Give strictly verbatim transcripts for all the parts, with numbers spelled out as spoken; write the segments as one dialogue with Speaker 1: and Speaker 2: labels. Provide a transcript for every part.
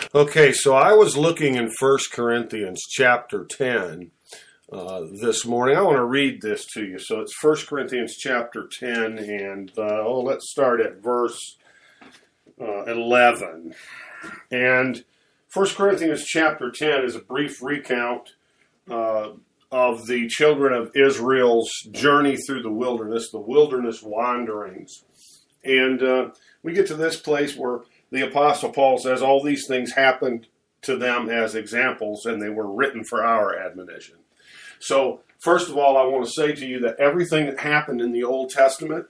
Speaker 1: Okay, so I was looking in First Corinthians chapter ten uh, this morning. I want to read this to you. So it's First Corinthians chapter ten, and uh, oh, let's start at verse uh, eleven. And First Corinthians chapter ten is a brief recount uh, of the children of Israel's journey through the wilderness, the wilderness wanderings. And uh, we get to this place where the Apostle Paul says all these things happened to them as examples, and they were written for our admonition. So, first of all, I want to say to you that everything that happened in the Old Testament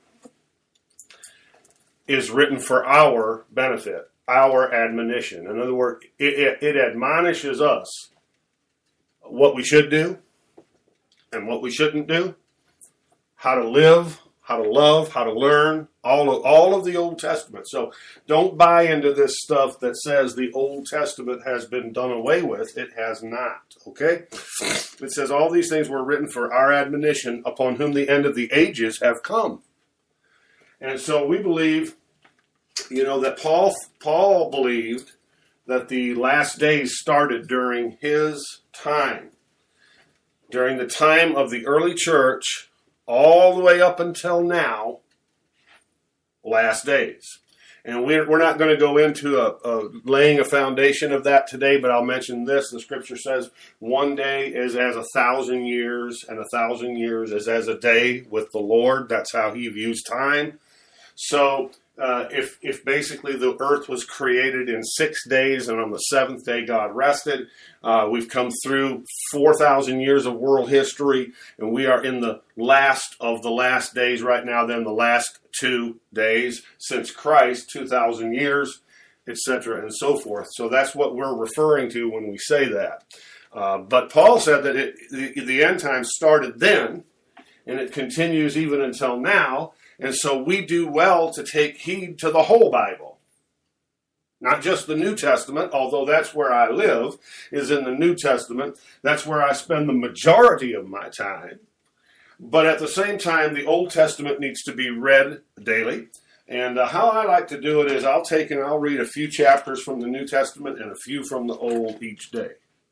Speaker 1: is written for our benefit, our admonition. In other words, it, it, it admonishes us what we should do and what we shouldn't do, how to live, how to love, how to learn, all of, all of the Old Testament. So don't buy into this stuff that says the Old Testament has been done away with. It has not, okay? It says all these things were written for our admonition, upon whom the end of the ages have come. And so we believe, you know, that Paul, Paul believed that the last days started during his time. During the time of the early church, all the way up until now, last days. And we're, we're not going to go into a, a laying a foundation of that today, but I'll mention this. The scripture says one day is as a thousand years, and a thousand years is as a day with the Lord. That's how he views time. So uh, if, if basically the earth was created in six days, and on the seventh day God rested, uh, we've come through four thousand years of world history, and we are in the last of the last days right now, then the last two days since Christ, two thousand years, et cetera, and so forth. So that's what we're referring to when we say that. Uh, but Paul said that it, the, the end times started then, and it continues even until now. And so we do well to take heed to the whole Bible. Not just the New Testament, although that's where I live, is in the New Testament. That's where I spend the majority of my time. But at the same time, the Old Testament needs to be read daily. And uh, how I like to do it is I'll take and I'll read a few chapters from the New Testament and a few from the Old each day,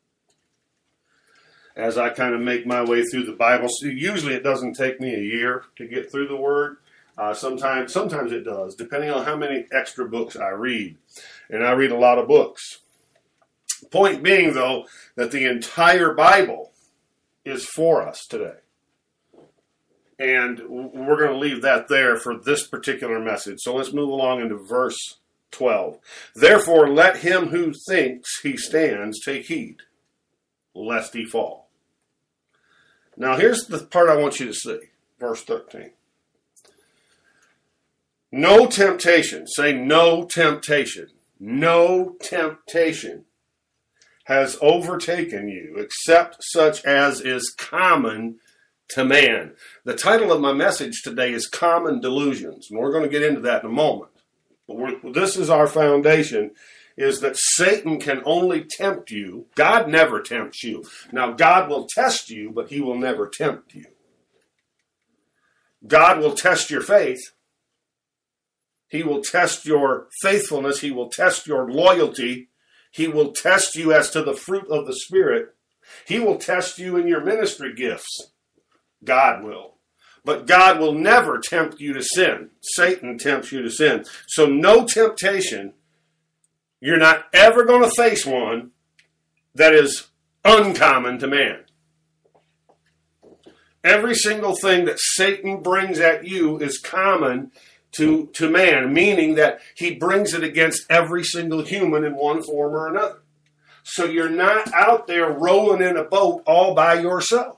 Speaker 1: as I kind of make my way through the Bible. So usually it doesn't take me a year to get through the Word. Uh, sometimes, sometimes it does, depending on how many extra books I read. And I read a lot of books. Point being, though, that the entire Bible is for us today. And we're going to leave that there for this particular message. So let's move along into verse twelve. Therefore, let him who thinks he stands take heed, lest he fall. Now, here's the part I want you to see. Verse thirteen. No temptation, say no temptation, no temptation has overtaken you except such as is common to man. The title of my message today is Common Delusions, and we're going to get into that in a moment. But we're, this is our foundation, is that Satan can only tempt you. God never tempts you. Now, God will test you, but he will never tempt you. God will test your faith. He will test your faithfulness. He will test your loyalty. He will test you as to the fruit of the Spirit. He will test you in your ministry gifts. God will. But God will never tempt you to sin. Satan tempts you to sin. So no temptation. You're not ever going to face one that is uncommon to man. Every single thing that Satan brings at you is common To, to man, meaning that he brings it against every single human in one form or another. So you're not out there rowing in a boat all by yourself.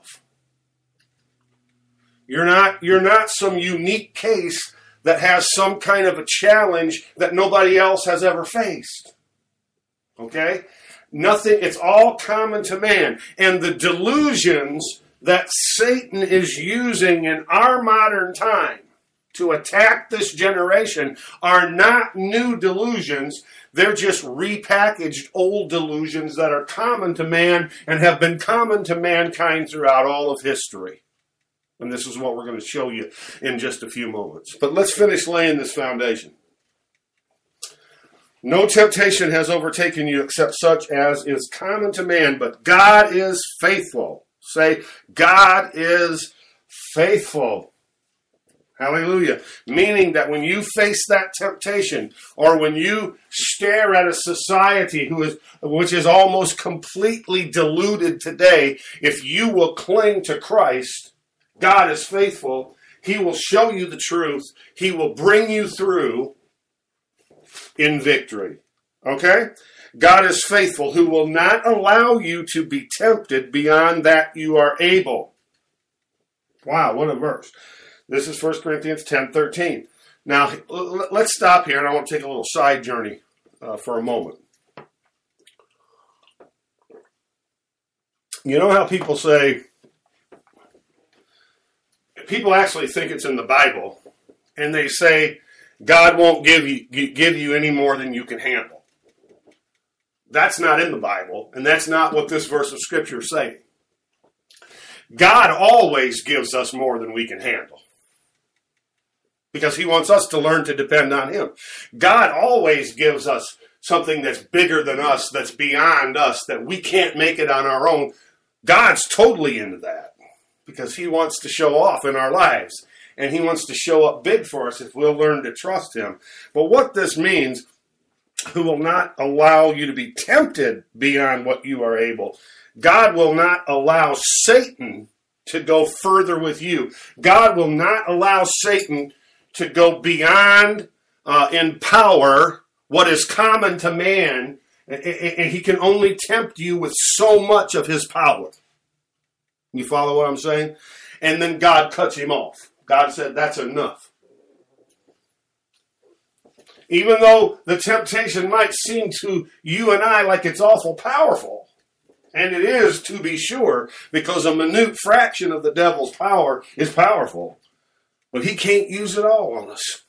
Speaker 1: You're not, you're not some unique case that has some kind of a challenge that nobody else has ever faced. Okay? Nothing, it's all common to man. And the delusions that Satan is using in our modern time to attack this generation are not new delusions. They're just repackaged old delusions that are common to man and have been common to mankind throughout all of history. And this is what we're going to show you in just a few moments. But let's finish laying this foundation. No temptation has overtaken you except such as is common to man, but God is faithful. Say, God is faithful. Hallelujah. Meaning that when you face that temptation, or when you stare at a society who is, which is almost completely deluded today, if you will cling to Christ, God is faithful. He will show you the truth. He will bring you through in victory. Okay? God is faithful, who will not allow you to be tempted beyond that you are able. Wow, what a verse. This is First Corinthians ten thirteen. Now, let's stop here, and I want to take a little side journey uh, for a moment. You know how people say, people actually think it's in the Bible, and they say, God won't give you, give you any more than you can handle. That's not in the Bible, and that's not what this verse of Scripture is saying. God always gives us more than we can handle, because he wants us to learn to depend on him. God always gives us something that's bigger than us, that's beyond us, that we can't make it on our own. God's totally into that, because he wants to show off in our lives, and he wants to show up big for us if we'll learn to trust him. But what this means, who will not allow you to be tempted beyond what you are able. God will not allow Satan to go further with you. God will not allow Satan to go beyond uh, in power what is common to man, and he can only tempt you with so much of his power. You follow what I'm saying? And then God cuts him off. God said, that's enough. Even though the temptation might seem to you and I like it's awful powerful, and it is, to be sure, because a minute fraction of the devil's power is powerful, but he can't use it all on us.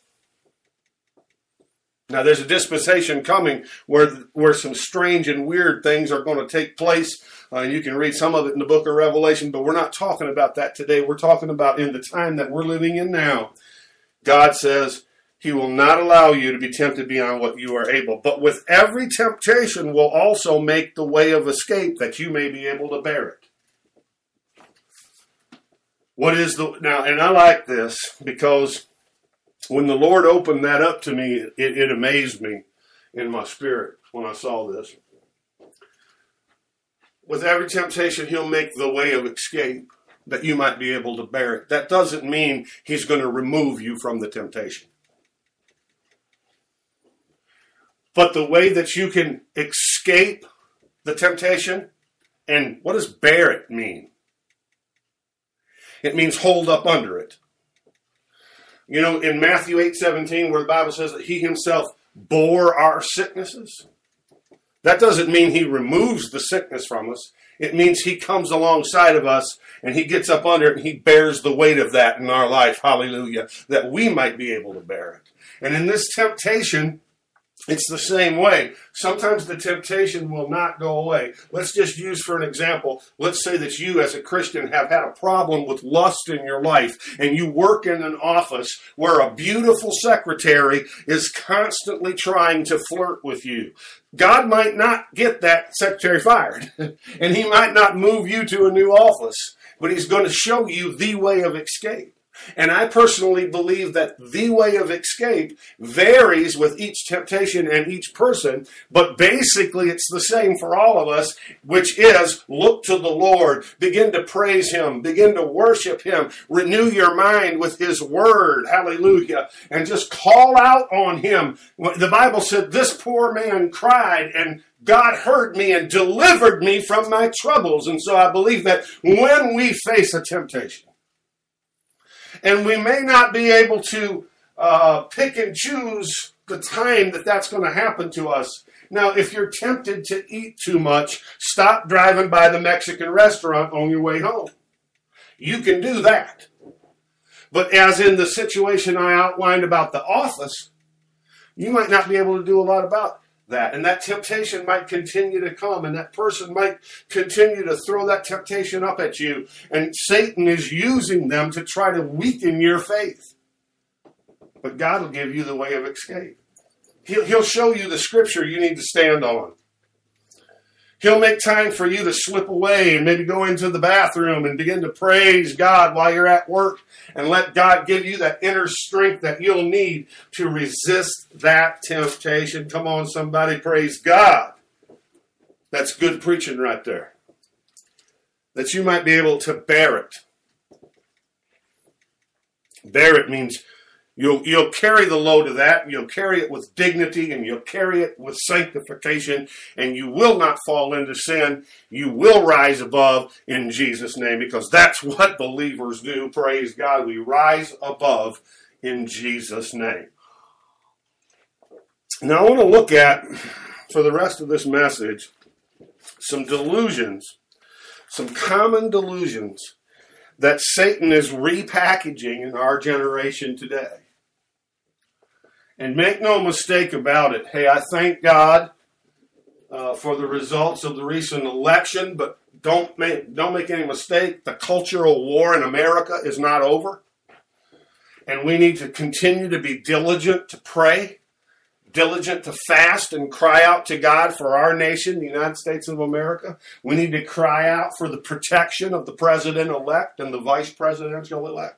Speaker 1: Now, there's a dispensation coming where, where some strange and weird things are going to take place. Uh, you can read some of it in the book of Revelation, but we're not talking about that today. We're talking about in the time that we're living in now. God says he will not allow you to be tempted beyond what you are able, but with every temptation will also make the way of escape that you may be able to bear it. What is the, now, and I like this because when the Lord opened that up to me, it, it amazed me in my spirit when I saw this. With every temptation, he'll make the way of escape that you might be able to bear it. That doesn't mean he's going to remove you from the temptation. But the way that you can escape the temptation, and what does bear it mean? It means hold up under it. You know, in Matthew eight seventeen, where the Bible says that he himself bore our sicknesses, that doesn't mean he removes the sickness from us. It means he comes alongside of us and he gets up under it and he bears the weight of that in our life. Hallelujah. That we might be able to bear it. And in this temptation, it's the same way. Sometimes the temptation will not go away. Let's just use for an example, let's say that you as a Christian have had a problem with lust in your life, and you work in an office where a beautiful secretary is constantly trying to flirt with you. God might not get that secretary fired, and he might not move you to a new office, but he's going to show you the way of escape. And I personally believe that the way of escape varies with each temptation and each person, but basically it's the same for all of us, which is look to the Lord, begin to praise him, begin to worship him, renew your mind with his word, hallelujah, and just call out on him. The Bible said, this poor man cried and God heard me and delivered me from my troubles. And so I believe that when we face a temptation, and we may not be able to uh, pick and choose the time that that's going to happen to us. Now, if you're tempted to eat too much, stop driving by the Mexican restaurant on your way home. You can do that. But as in the situation I outlined about the office, you might not be able to do a lot about it. That and that temptation might continue to come, and that person might continue to throw that temptation up at you, and Satan is using them to try to weaken your faith. But God will give you the way of escape. He'll, he'll show you the scripture you need to stand on. He'll make time for you to slip away and maybe go into the bathroom and begin to praise God while you're at work and let God give you that inner strength that you'll need to resist that temptation. Come on, somebody, praise God. That's good preaching right there. That you might be able to bear it. Bear it means You'll, you'll carry the load of that, and you'll carry it with dignity, and you'll carry it with sanctification, and you will not fall into sin. You will rise above in Jesus' name, because that's what believers do. Praise God. We rise above in Jesus' name. Now I want to look at, for the rest of this message, some delusions, some common delusions that Satan is repackaging in our generation today. And make no mistake about it. Hey, I thank God uh, for the results of the recent election, but don't make, don't make any mistake, the cultural war in America is not over. And we need to continue to be diligent to pray, diligent to fast and cry out to God for our nation, the United States of America. We need to cry out for the protection of the president-elect and the vice presidential-elect.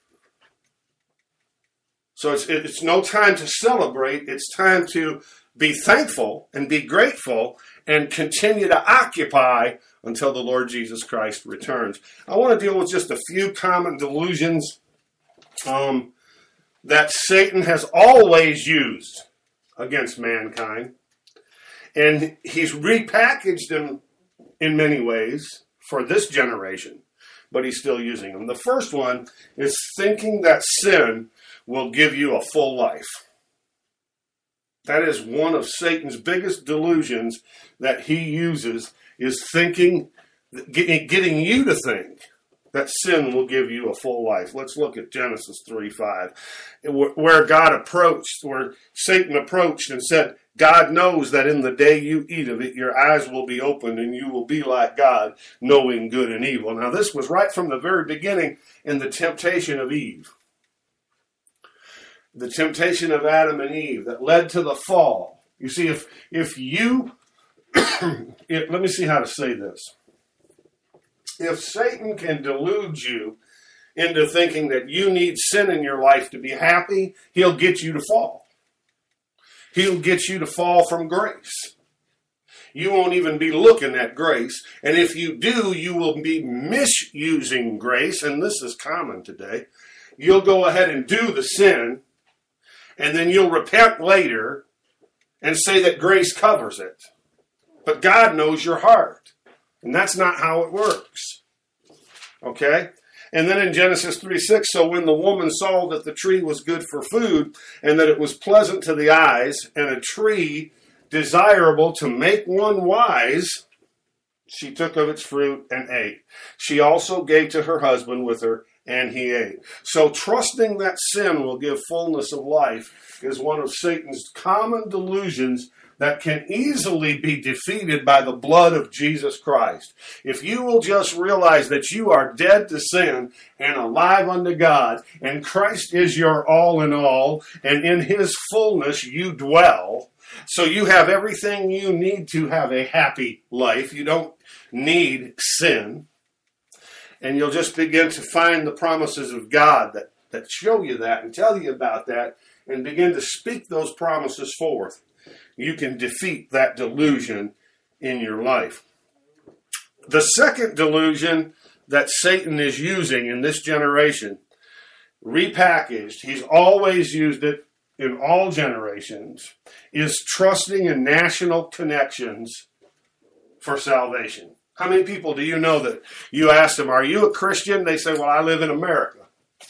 Speaker 1: So it's, it's no time to celebrate. It's time to be thankful and be grateful and continue to occupy until the Lord Jesus Christ returns. I want to deal with just a few common delusions um, that Satan has always used against mankind. And he's repackaged them in many ways for this generation, but he's still using them. The first one is thinking that sin will give you a full life. That is one of Satan's biggest delusions that he uses, is thinking, getting, getting you to think that sin will give you a full life. Let's look at Genesis three five, where God approached, where Satan approached and said, God knows that in the day you eat of it, your eyes will be opened and you will be like God, knowing good and evil. Now this was right from the very beginning in the temptation of Eve. The temptation of Adam and Eve that led to the fall. You see, if if you, if, let me see how to say this. If Satan can delude you into thinking that you need sin in your life to be happy, he'll get you to fall. He'll get you to fall from grace. You won't even be looking at grace. And if you do, you will be misusing grace. And this is common today. You'll go ahead and do the sin, and then you'll repent later and say that grace covers it. But God knows your heart. And that's not how it works. Okay? And then in Genesis three six, so when the woman saw that the tree was good for food, and that it was pleasant to the eyes, and a tree desirable to make one wise, she took of its fruit and ate. She also gave to her husband with her, and he ate. So trusting that sin will give fullness of life is one of Satan's common delusions that can easily be defeated by the blood of Jesus Christ. If you will just realize that you are dead to sin and alive unto God, and Christ is your all in all, and in his fullness you dwell, so you have everything you need to have a happy life. You don't need sin. And you'll just begin to find the promises of God that, that show you that and tell you about that, and begin to speak those promises forth. You can defeat that delusion in your life. The second delusion that Satan is using in this generation, repackaged, he's always used it in all generations, is trusting in national connections for salvation. How many people do you know that you ask them, are you a Christian? They say, well, I live in America.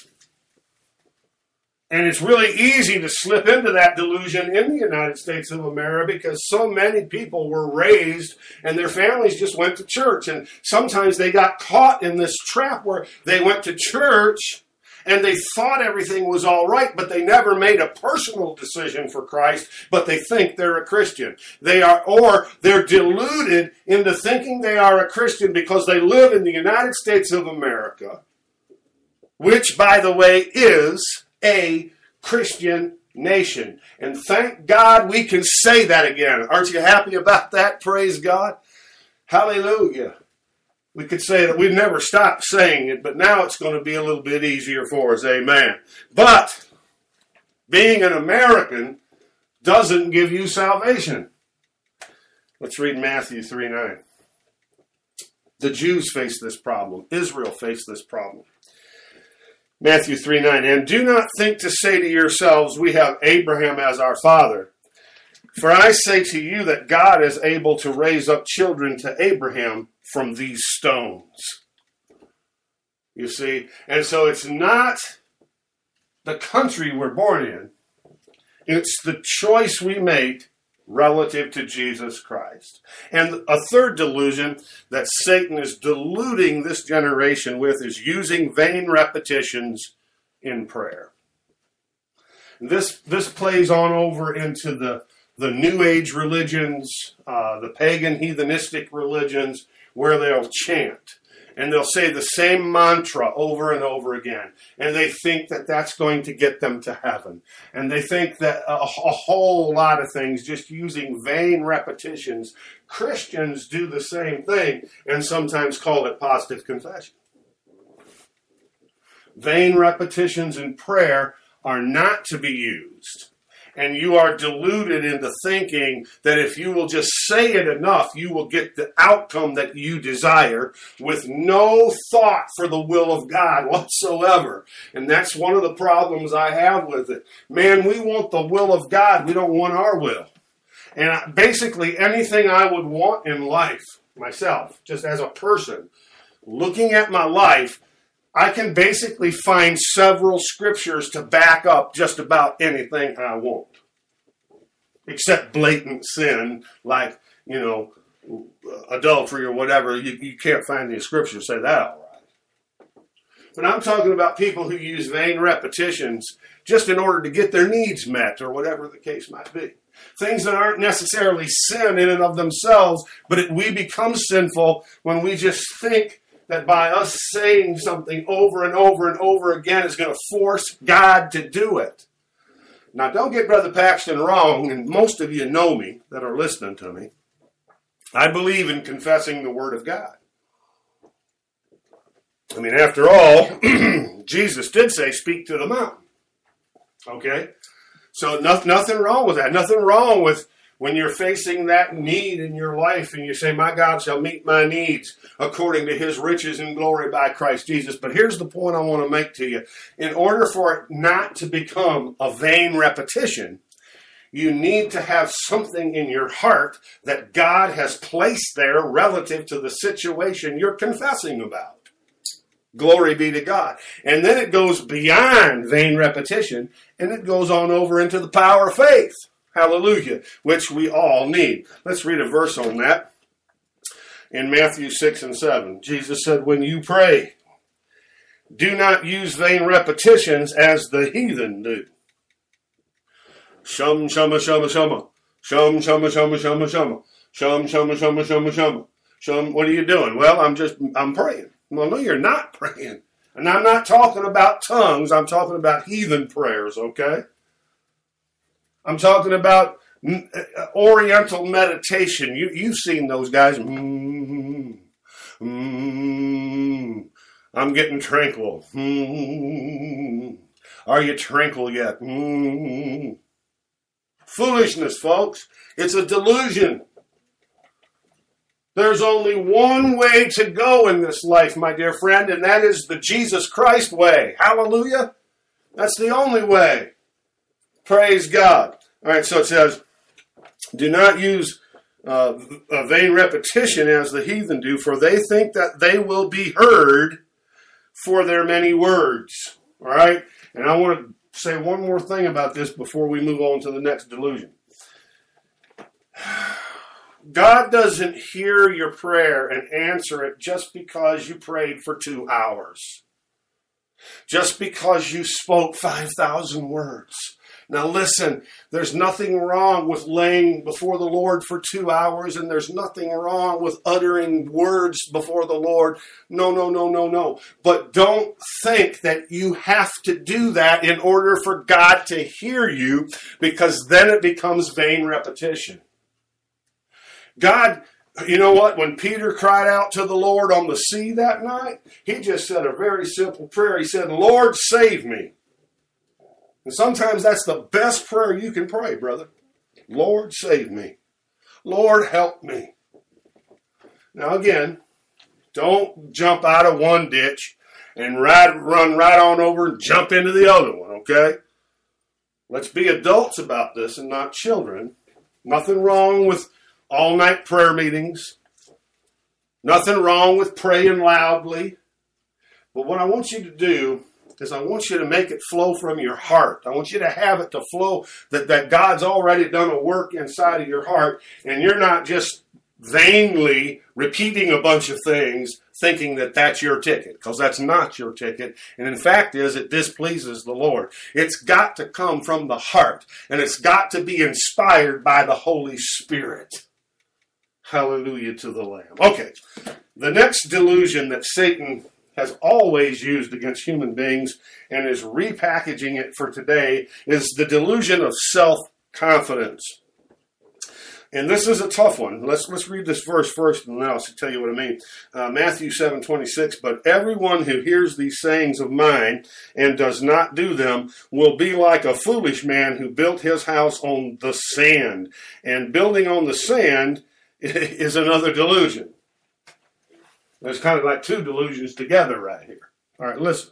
Speaker 1: And it's really easy to slip into that delusion in the United States of America because so many people were raised and their families just went to church. And sometimes they got caught in this trap where they went to church and they thought everything was all right, but they never made a personal decision for Christ, but they think they're a Christian. They are, or they're deluded into thinking they are a Christian because they live in the United States of America, which, by the way, is a Christian nation. And thank God we can say that again. Aren't you happy about that? Praise God. Hallelujah. We could say that we've never stopped saying it, but now it's going to be a little bit easier for us. Amen. But being an American doesn't give you salvation. Let's read Matthew three nine. The Jews faced this problem. Israel faced this problem. Matthew three nine. And do not think to say to yourselves, we have Abraham as our father. For I say to you that God is able to raise up children to Abraham from these stones. You see? And so it's not the country we're born in. It's the choice we make relative to Jesus Christ. And a third delusion that Satan is deluding this generation with is using vain repetitions in prayer. This, this plays on over into the, the New Age religions, uh, the pagan heathenistic religions, where they'll chant. And they'll say the same mantra over and over again. And they think that that's going to get them to heaven. And they think that a, a whole lot of things, just using vain repetitions. Christians do the same thing and sometimes call it positive confession. Vain repetitions in prayer are not to be used. And you are deluded into thinking that if you will just say it enough, you will get the outcome that you desire with no thought for the will of God whatsoever. And that's one of the problems I have with it. Man, we want the will of God. We don't want our will. And basically anything I would want in life, myself, just as a person, looking at my life, I can basically find several scriptures to back up just about anything I want. Except blatant sin, like, you know, adultery or whatever. You, you can't find any scriptures say that all right. But I'm talking about people who use vain repetitions just in order to get their needs met or whatever the case might be. Things that aren't necessarily sin in and of themselves, but it, we become sinful when we just think that by us saying something over and over and over again is going to force God to do it. Now, don't get Brother Paxton wrong, and most of you know me that are listening to me. I believe in confessing the Word of God. I mean, after all, Jesus did say, speak to the mountain. Okay? So no, nothing wrong with that. Nothing wrong with when you're facing that need in your life and you say, my God shall meet my needs according to his riches and glory by Christ Jesus. But here's the point I want to make to you. In order for it not to become a vain repetition, you need to have something in your heart that God has placed there relative to the situation you're confessing about. Glory be to God. And then it goes beyond vain repetition and it goes on over into the power of faith. Hallelujah, which we all need. Let's read a verse on that. In Matthew six and seven, Jesus said, when you pray, do not use vain repetitions as the heathen do. Shum, shumma, shumma, shumma. Shum, shumma, shumma, shumma, shumma. Shum, shumma, shumma, shumma, shumma. Shum, what are you doing? Well, I'm just, I'm praying. Well, no, you're not praying. And I'm not talking about tongues. I'm talking about heathen prayers, okay? I'm talking about oriental meditation. You, you've seen those guys. Mm, mm, I'm getting tranquil. Mm, are you tranquil yet? Mm. Foolishness, folks. It's a delusion. There's only one way to go in this life, my dear friend, and that is the Jesus Christ way. Hallelujah. That's the only way. Praise God. All right, so it says, do not use uh, a vain repetition as the heathen do, for they think that they will be heard for their many words. All right? And I want to say one more thing about this before we move on to the next delusion. God doesn't hear your prayer and answer it just because you prayed for two hours. Just because you spoke five thousand words. Now listen, there's nothing wrong with laying before the Lord for two hours, and there's nothing wrong with uttering words before the Lord. No, no, no, no, no. But don't think that you have to do that in order for God to hear you, because then it becomes vain repetition. God, you know what? When Peter cried out to the Lord on the sea that night, he just said a very simple prayer. He said, Lord, save me. And sometimes that's the best prayer you can pray, brother. Lord, save me. Lord, help me. Now again, don't jump out of one ditch and ride, run right on over and jump into the other one, okay? Let's be adults about this and not children. Nothing wrong with all-night prayer meetings. Nothing wrong with praying loudly. But what I want you to do is I want you to make it flow from your heart. I want you to have it to flow, that, that God's already done a work inside of your heart, and you're not just vainly repeating a bunch of things thinking that that's your ticket, because that's not your ticket. And in fact is, it displeases the Lord. It's got to come from the heart, and it's got to be inspired by the Holy Spirit. Hallelujah to the Lamb. Okay, the next delusion that Satan has always used against human beings and is repackaging it for today is the delusion of self-confidence. And this is a tough one. Let's let's read this verse first, and then I'll tell you what I mean. Uh, Matthew seven twenty-six, but everyone who hears these sayings of mine and does not do them will be like a foolish man who built his house on the sand. And building on the sand is another delusion. There's kind of like two delusions together right here. All right, listen.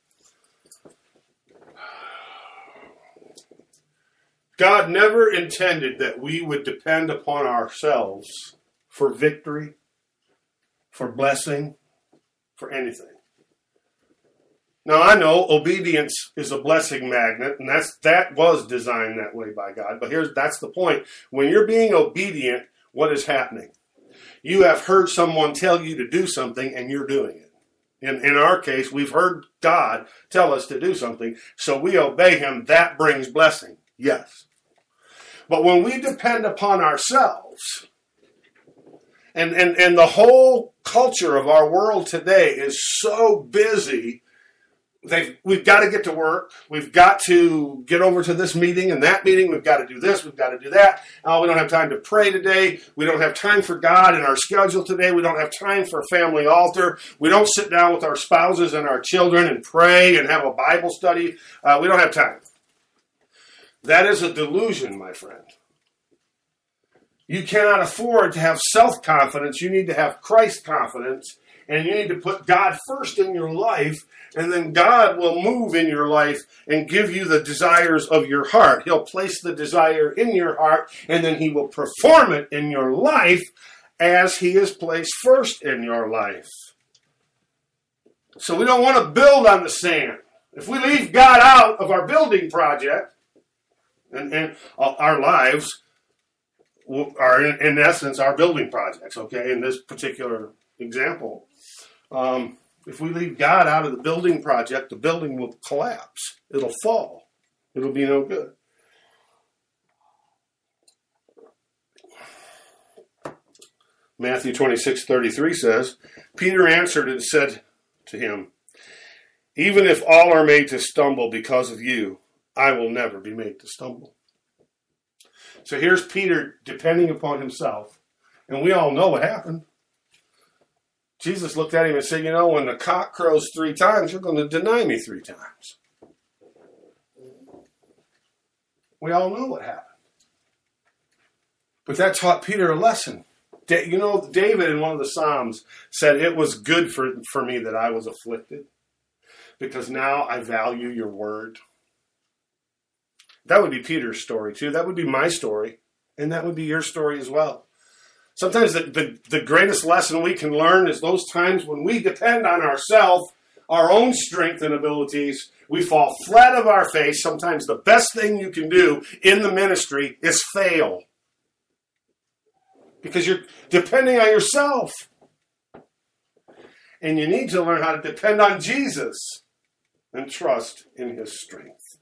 Speaker 1: God never intended that we would depend upon ourselves for victory, for blessing, for anything. Now, I know obedience is a blessing magnet, and that's that was designed that way by God. But here's that's the point. When you're being obedient, what is happening? You have heard someone tell you to do something, and you're doing it. In, in our case, we've heard God tell us to do something, so we obey him. That brings blessing. Yes. But when we depend upon ourselves, and, and, and the whole culture of our world today is so busy, they've, we've got to get to work, we've got to get over to this meeting and that meeting, we've got to do this, we've got to do that. Oh, we don't have time to pray today, we don't have time for God in our schedule today, we don't have time for a family altar, we don't sit down with our spouses and our children and pray and have a Bible study, uh, we don't have time. That is a delusion, my friend. You cannot afford to have self-confidence. You need to have Christ confidence, and you need to put God first in your life, and then God will move in your life and give you the desires of your heart. He'll place the desire in your heart, and then he will perform it in your life as he is placed first in your life. So we don't want to build on the sand. If we leave God out of our building project, And, and our lives are, in, in essence, our building projects, okay, in this particular example. Um, if we leave God out of the building project, the building will collapse. It'll fall. It'll be no good. Matthew twenty-six thirty-three says, Peter answered and said to him, even if all are made to stumble because of you, I will never be made to stumble. So here's Peter depending upon himself. And we all know what happened. Jesus looked at him and said, you know, when the cock crows three times, you're going to deny me three times. We all know what happened. But that taught Peter a lesson. You know, David in one of the Psalms said, it was good for, for me that I was afflicted, because now I value your word. That would be Peter's story too. That would be my story. And that would be your story as well. Sometimes the, the, the greatest lesson we can learn is those times when we depend on ourselves, our own strength and abilities. We fall flat of our face. Sometimes the best thing you can do in the ministry is fail. Because you're depending on yourself. And you need to learn how to depend on Jesus and trust in his strength.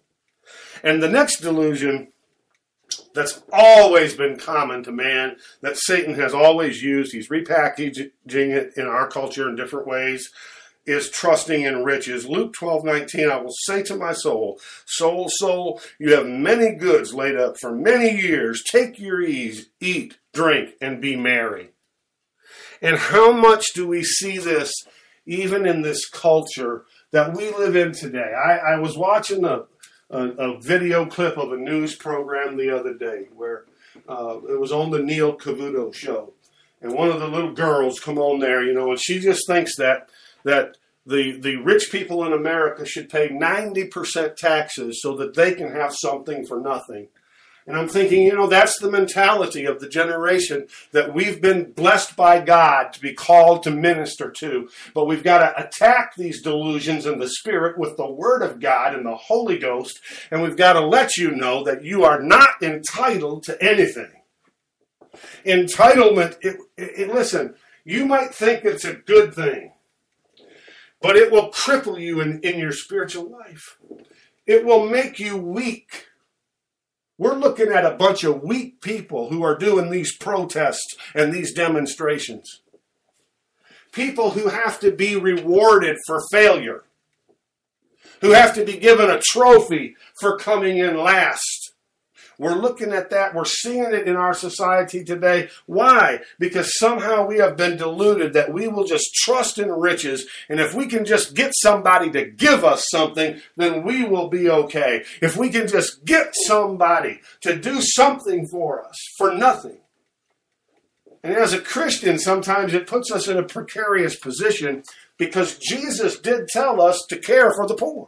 Speaker 1: And the next delusion that's always been common to man, that Satan has always used, he's repackaging it in our culture in different ways, is trusting in riches. Luke twelve nineteen, I will say to my soul, soul, soul, you have many goods laid up for many years. Take your ease, eat, drink, and be merry. And how much do we see this even in this culture that we live in today? I, I was watching a, a, a video clip of a news program the other day where uh, it was on the Neil Cavuto show. And one of the little girls come on there, you know, and she just thinks that that the the rich people in America should pay ninety percent taxes so that they can have something for nothing. And I'm thinking, you know, that's the mentality of the generation that we've been blessed by God to be called to minister to. But we've got to attack these delusions in the Spirit with the Word of God and the Holy Ghost. And we've got to let you know that you are not entitled to anything. Entitlement, it, it, it, listen, you might think it's a good thing, but it will cripple you in, in your spiritual life. It will make you weak. We're looking at a bunch of weak people who are doing these protests and these demonstrations. People who have to be rewarded for failure. Who have to be given a trophy for coming in last. We're looking at that. We're seeing it in our society today. Why? Because somehow we have been deluded that we will just trust in riches. And if we can just get somebody to give us something, then we will be okay. If we can just get somebody to do something for us for nothing. And as a Christian, sometimes it puts us in a precarious position because Jesus did tell us to care for the poor.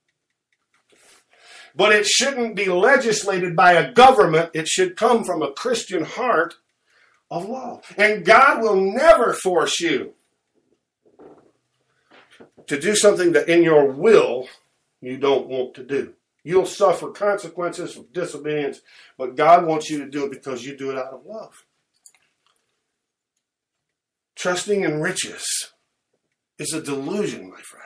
Speaker 1: But it shouldn't be legislated by a government. It should come from a Christian heart of love. And God will never force you to do something that in your will you don't want to do. You'll suffer consequences of disobedience, but God wants you to do it because you do it out of love. Trusting in riches is a delusion, my friend.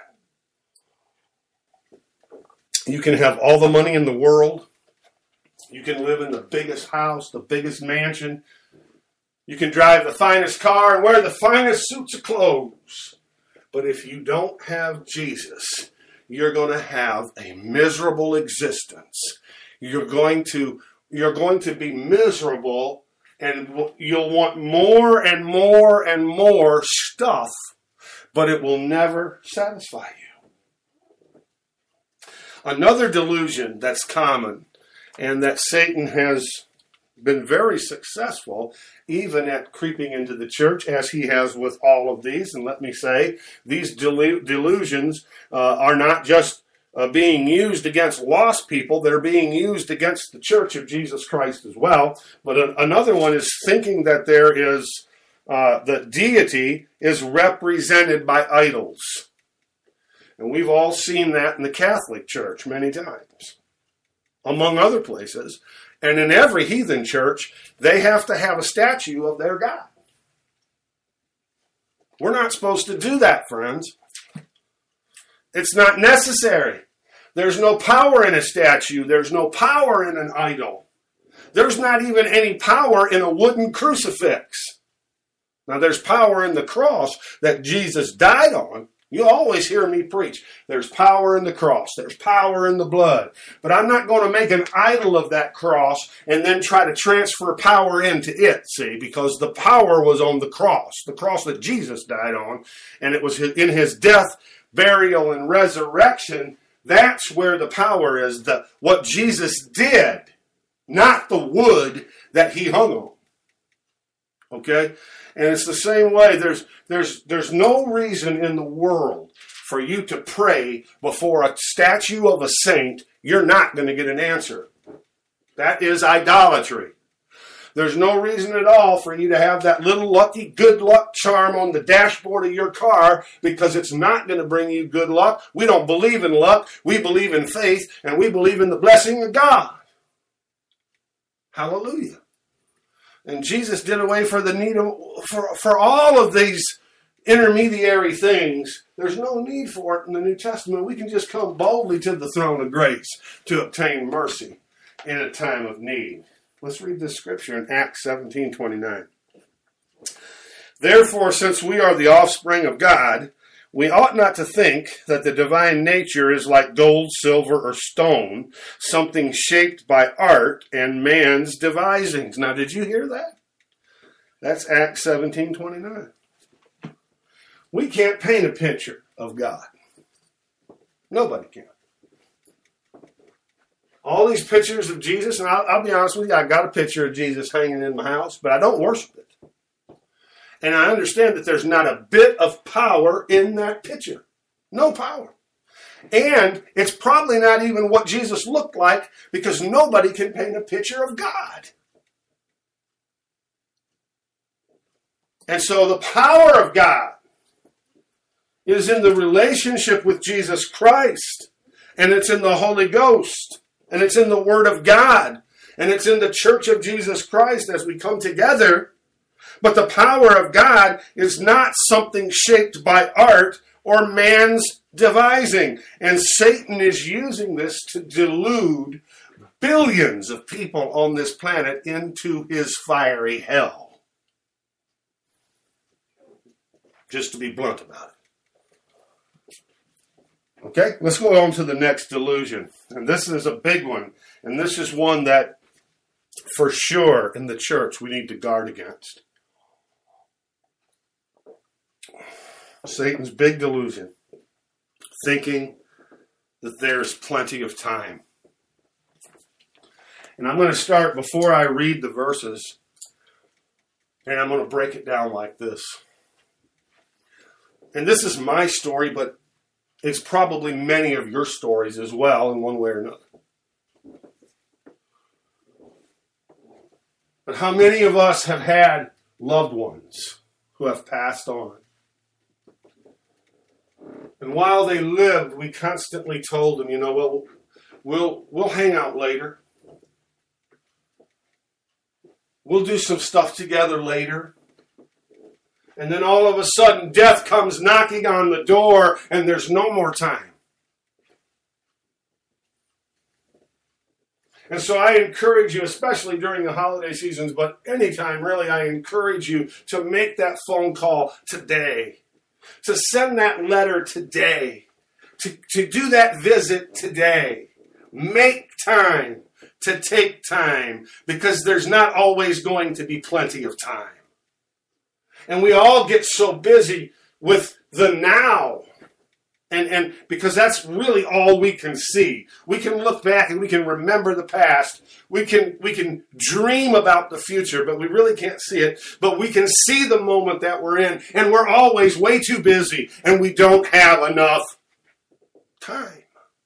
Speaker 1: You can have all the money in the world. You can live in the biggest house, the biggest mansion. You can drive the finest car and wear the finest suits of clothes. But if you don't have Jesus, you're going to have a miserable existence. You're going to, you're going to be miserable, and you'll want more and more and more stuff, but it will never satisfy you. Another delusion that's common and that Satan has been very successful even at creeping into the church, as he has with all of these. And let me say, these delu- delusions uh, are not just uh, being used against lost people, they're being used against the church of Jesus Christ as well. But a- another one is thinking that there is, uh, that deity is represented by idols. And we've all seen that in the Catholic Church many times, among other places. And in every heathen church, they have to have a statue of their God. We're not supposed to do that, friends. It's not necessary. There's no power in a statue. There's no power in an idol. There's not even any power in a wooden crucifix. Now, there's power in the cross that Jesus died on. You always hear me preach. There's power in the cross. There's power in the blood. But I'm not going to make an idol of that cross and then try to transfer power into it, see, because the power was on the cross, the cross that Jesus died on, and it was in his death, burial, and resurrection. That's where the power is, the what Jesus did, not the wood that he hung on. Okay? And it's the same way. There's there's there's no reason in the world for you to pray before a statue of a saint. You're not going to get an answer. That is idolatry. There's no reason at all for you to have that little lucky good luck charm on the dashboard of your car, because it's not going to bring you good luck. We don't believe in luck. We believe in faith, and we believe in the blessing of God. Hallelujah. And Jesus did away for the need of, for, for all of these intermediary things, there's no need for it in the New Testament. We can just come boldly to the throne of grace to obtain mercy in a time of need. Let's read this scripture in Acts seventeen twenty-nine. Therefore, since we are the offspring of God, we ought not to think that the divine nature is like gold, silver, or stone, something shaped by art and man's devisings. Now, did you hear that? That's Acts seventeen twenty-nine. We can't paint a picture of God. Nobody can. All these pictures of Jesus, and I'll, I'll be honest with you, I got a picture of Jesus hanging in my house, but I don't worship it. And I understand that there's not a bit of power in that picture. No power. And it's probably not even what Jesus looked like, because nobody can paint a picture of God. And so the power of God is in the relationship with Jesus Christ, and it's in the Holy Ghost, and it's in the Word of God, and it's in the Church of Jesus Christ as we come together. But the power of God is not something shaped by art or man's devising. And Satan is using this to delude billions of people on this planet into his fiery hell. Just to be blunt about it. Okay, let's go on to the next delusion. And this is a big one. And this is one that, for sure, in the church, we need to guard against. Satan's big delusion. Thinking that there's plenty of time. And I'm going to start before I read the verses. And I'm going to break it down like this. And this is my story, but it's probably many of your stories as well, in one way or another. But how many of us have had loved ones who have passed on? And while they lived, we constantly told them, you know, well, we'll we'll hang out later. We'll do some stuff together later. And then all of a sudden, death comes knocking on the door, and there's no more time. And so I encourage you, especially during the holiday seasons, but anytime really, I encourage you to make that phone call today. To send that letter today. To, to do that visit today. Make time to take time, because there's not always going to be plenty of time. And we all get so busy with the now. And, and because that's really all we can see. We can look back and we can remember the past. We can, we can dream about the future, but we really can't see it. But we can see the moment that we're in. And we're always way too busy. And we don't have enough time.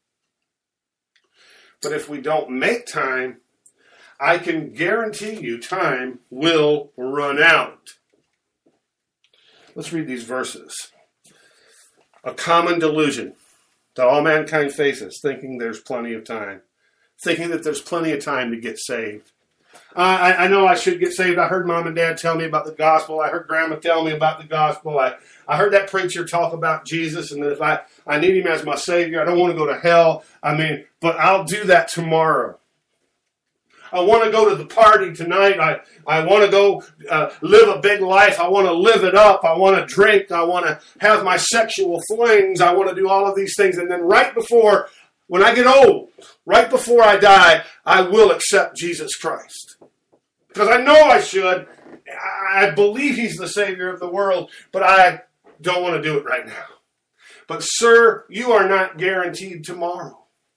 Speaker 1: But if we don't make time, I can guarantee you time will run out. Let's read these verses. A common delusion that all mankind faces, thinking there's plenty of time. Thinking that there's plenty of time to get saved. Uh, I, I know I should get saved. I heard mom and dad tell me about the gospel. I heard grandma tell me about the gospel. I, I heard that preacher talk about Jesus, and that if I, I need him as my Savior, I don't want to go to hell. I mean, but I'll do that tomorrow. I want to go to the party tonight. I, I want to go uh, live a big life. I want to live it up. I want to drink. I want to have my sexual flings. I want to do all of these things. And then right before, when I get old, right before I die, I will accept Jesus Christ. Because I know I should. I believe he's the Savior of the world, but I don't want to do it right now. But sir, you are not guaranteed tomorrow.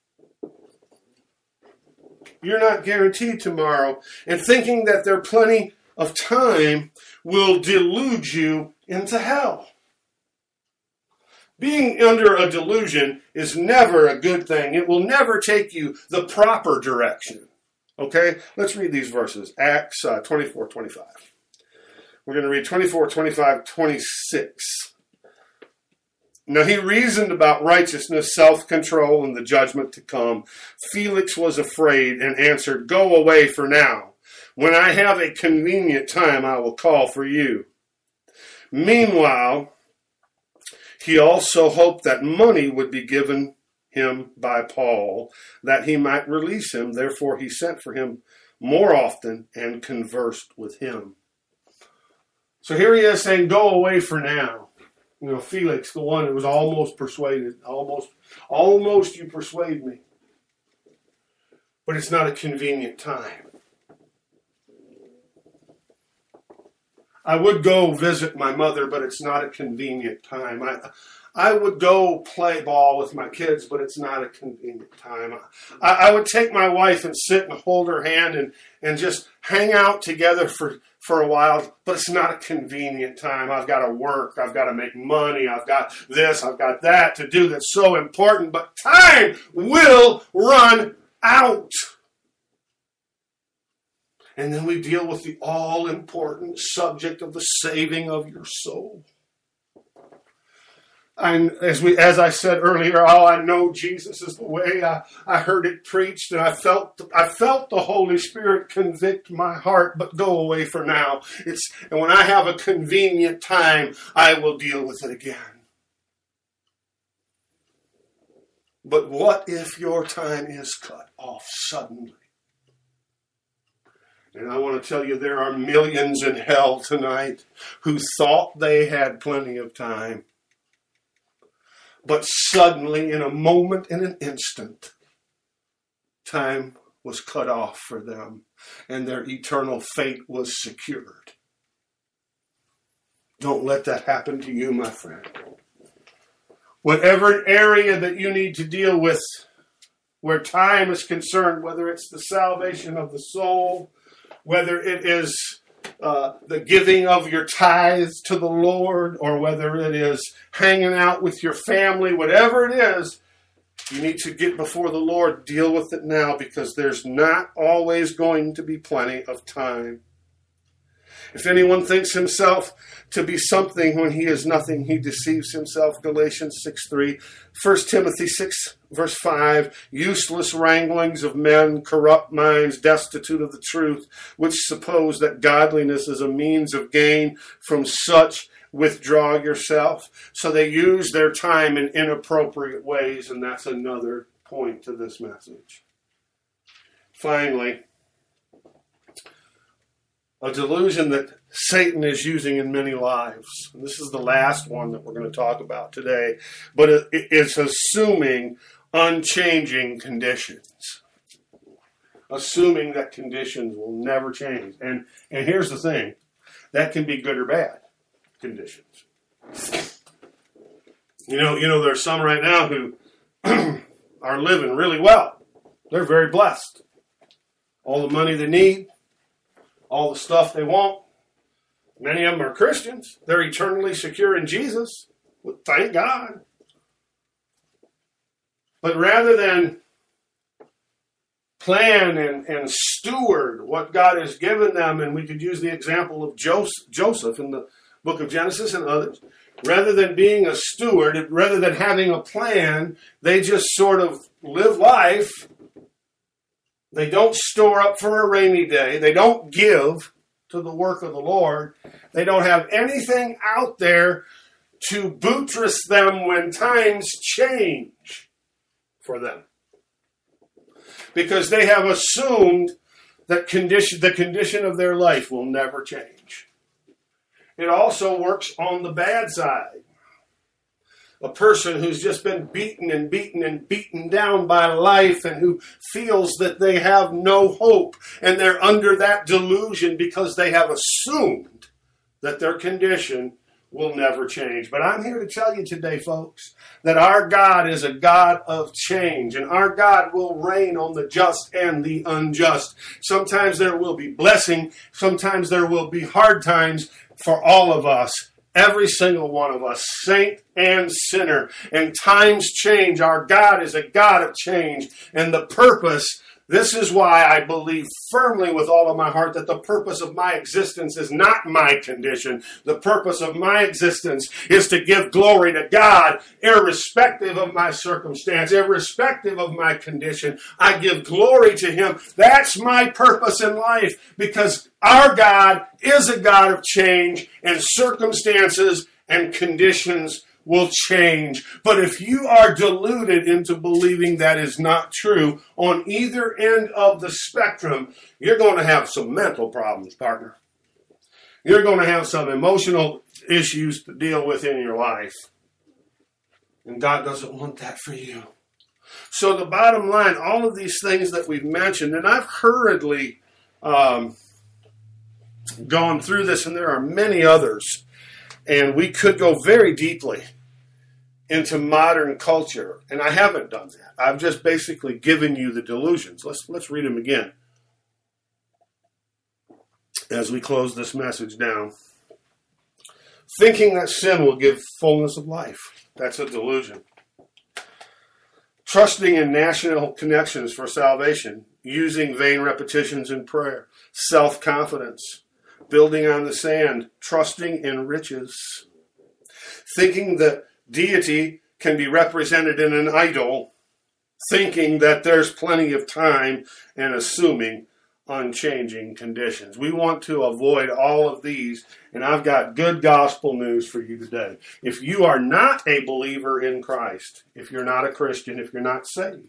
Speaker 1: You're not guaranteed tomorrow. And thinking that there's plenty of time will delude you into hell. Being under a delusion is never a good thing. It will never take you the proper direction. Okay? Let's read these verses. Acts uh, twenty-four twenty-five. We're going to read twenty-four, twenty-five, twenty-six. Now he reasoned about righteousness, self-control, and the judgment to come. Felix was afraid and answered, "Go away for now. When I have a convenient time, I will call for you." Meanwhile, He also hoped that money would be given him by Paul, that he might release him. Therefore, he sent for him more often and conversed with him. So here he is saying, go away for now. You know, Felix, the one who was almost persuaded, almost, almost you persuade me. But it's not a convenient time. I would go visit my mother, but it's not a convenient time. I, I would go play ball with my kids, but it's not a convenient time. I, I would take my wife and sit and hold her hand and, and just hang out together for, for a while, but it's not a convenient time. I've got to work. I've got to make money. I've got this. I've got that to do that's so important, but time will run out. And then we deal with the all-important subject of the saving of your soul. And as we, as I said earlier, oh, I know Jesus is the way. I, I heard it preached, and I felt I felt the Holy Spirit convict my heart. But go away for now. It's and when I have a convenient time, I will deal with it again. But what if your time is cut off suddenly? And I want to tell you, there are millions in hell tonight who thought they had plenty of time. But suddenly, in a moment, in an instant, time was cut off for them, and their eternal fate was secured. Don't let that happen to you, my friend. Whatever area that you need to deal with, where time is concerned, whether it's the salvation of the soul, whether it is uh, the giving of your tithes to the Lord, or whether it is hanging out with your family, whatever it is, you need to get before the Lord. Deal with it now, because there's not always going to be plenty of time. If anyone thinks himself to be something when he is nothing, he deceives himself. Galatians six three. First Timothy six, verse five. Useless wranglings of men, corrupt minds, destitute of the truth, which suppose that godliness is a means of gain. From such withdraw yourself. So they use their time in inappropriate ways, and that's another point to this message. Finally, a delusion that Satan is using in many lives. And this is the last one that we're going to talk about today. But it, it's assuming unchanging conditions. Assuming that conditions will never change. And, and here's the thing. That can be good or bad conditions. You know, you know, there's some right now who are living really well. They're very blessed. All the money they need. All the stuff they want. Many of them are Christians. They're eternally secure in Jesus. Well, thank God. But rather than plan and, and steward what God has given them, and we could use the example of Joseph in the book of Genesis and others, rather than being a steward, rather than having a plan, they just sort of live life. They don't store up for a rainy day. They don't give to the work of the Lord. They don't have anything out there to buttress them when times change for them. Because they have assumed that condition, the condition of their life will never change. It also works on the bad side. A person who's just been beaten and beaten and beaten down by life, and who feels that they have no hope, and they're under that delusion because they have assumed that their condition will never change. But I'm here to tell you today, folks, that our God is a God of change, and our God will reign on the just and the unjust. Sometimes there will be blessing, sometimes there will be hard times for all of us. Every single one of us, saint and sinner. And times change. Our God is a God of change. And the purpose, this is why I believe firmly with all of my heart that the purpose of my existence is not my condition. The purpose of my existence is to give glory to God, irrespective of my circumstance, irrespective of my condition. I give glory to Him. That's my purpose in life, because our God is a God of change, and circumstances and conditions will change. But if you are deluded into believing that is not true on either end of the spectrum, you're going to have some mental problems, partner. You're going to have some emotional issues to deal with in your life. And God doesn't want that for you. So the bottom line, all of these things that we've mentioned, and I've hurriedly um, gone through this, and there are many others, and we could go very deeply into modern culture, and I haven't done that. I've just basically given you the delusions. Let's let's read them again as we close this message down. Thinking that sin will give fullness of life. That's a delusion. Trusting in national connections for salvation. Using vain repetitions in prayer. Self-confidence. Building on the sand. Trusting in riches. Thinking that deity can be represented in an idol. Thinking that there's plenty of time and assuming unchanging conditions. We want to avoid all of these, and I've got good gospel news for you today. If you are not a believer in Christ, if you're not a Christian, if you're not saved,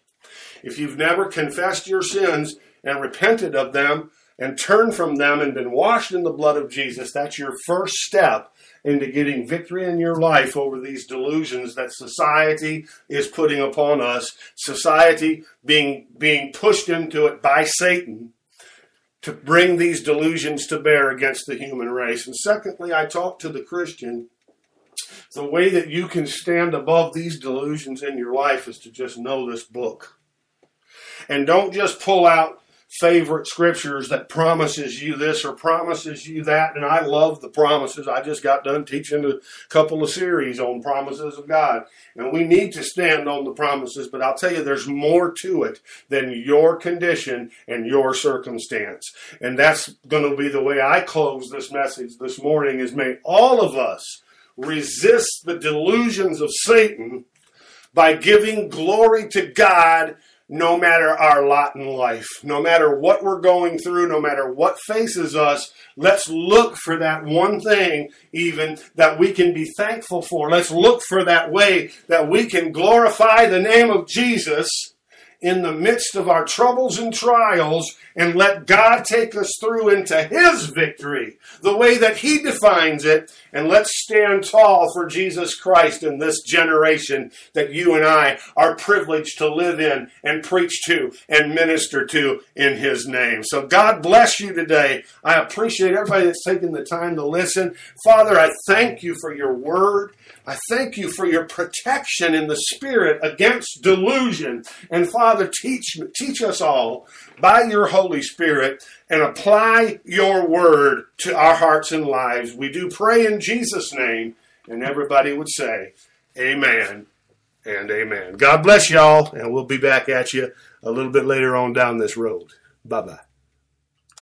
Speaker 1: if you've never confessed your sins and repented of them and turned from them and been washed in the blood of Jesus, that's your first step into getting victory in your life over these delusions that society is putting upon us. Society being, being pushed into it by Satan to bring these delusions to bear against the human race. And secondly, I talk to the Christian. The way that you can stand above these delusions in your life is to just know this book. And don't just pull out favorite scriptures that promises you this or promises you that. And I love the promises. I just got done teaching a couple of series on promises of God. And we need to stand on the promises. But I'll tell you, there's more to it than your condition and your circumstance. And that's going to be the way I close this message this morning, is may all of us resist the delusions of Satan by giving glory to God no matter our lot in life. No matter what we're going through, no matter what faces us, let's look for that one thing even that we can be thankful for. Let's look for that way that we can glorify the name of Jesus in the midst of our troubles and trials, and let God take us through into His victory, the way that He defines it, and let's stand tall for Jesus Christ in this generation that you and I are privileged to live in and preach to and minister to in His name. So God bless you today. I appreciate everybody that's taken the time to listen. Father, I thank you for your word. I thank you for your protection in the Spirit against delusion. And Father, teach, teach us all by your Holy Spirit and apply your word to our hearts and lives. We do pray in Jesus' name. And everybody would say, amen and amen. God bless y'all. And we'll be back at you a little bit later on down this road. Bye-bye.